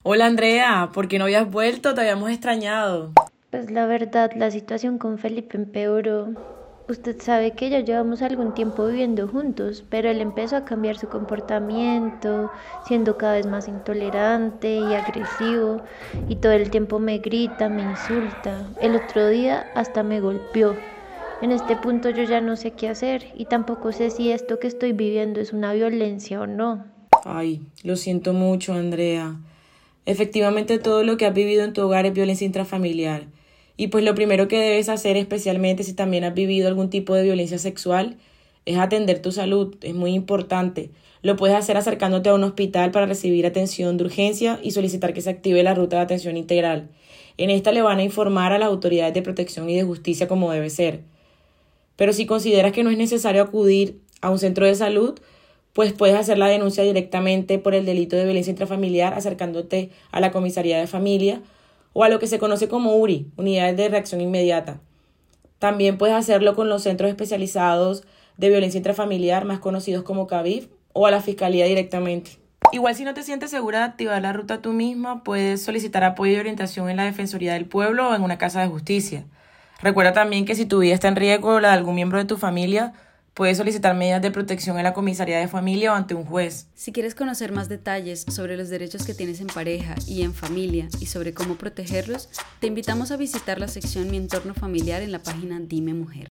Hola Andrea, ¿por qué no habías vuelto? Te habíamos extrañado. Pues la verdad, la situación con Felipe empeoró. Usted sabe que ya llevamos algún tiempo viviendo juntos, pero él empezó a cambiar su comportamiento, siendo cada vez más intolerante y agresivo, y todo el tiempo me grita, me insulta. El otro día hasta me golpeó. En este punto yo ya no sé qué hacer y tampoco sé si esto que estoy viviendo es una violencia o no. Ay, lo siento mucho, Andrea. Efectivamente, todo lo que has vivido en tu hogar es violencia intrafamiliar. Y pues lo primero que debes hacer, especialmente si también has vivido algún tipo de violencia sexual, es atender tu salud. Es muy importante. Lo puedes hacer acercándote a un hospital para recibir atención de urgencia y solicitar que se active la ruta de atención integral. En esta le van a informar a las autoridades de protección y de justicia como debe ser. Pero si consideras que no es necesario acudir a un centro de salud, pues puedes hacer la denuncia directamente por el delito de violencia intrafamiliar acercándote a la comisaría de familia o a lo que se conoce como URI, Unidades de Reacción Inmediata. También puedes hacerlo con los centros especializados de violencia intrafamiliar, más conocidos como CAVIF, o a la fiscalía directamente. Igual si no te sientes segura de activar la ruta tú misma, puedes solicitar apoyo y orientación en la Defensoría del Pueblo o en una casa de justicia. Recuerda también que si tu vida está en riesgo o la de algún miembro de tu familia, puedes solicitar medidas de protección en la comisaría de familia o ante un juez. Si quieres conocer más detalles sobre los derechos que tienes en pareja y en familia y sobre cómo protegerlos, te invitamos a visitar la sección Mi entorno familiar en la página Dime Mujer.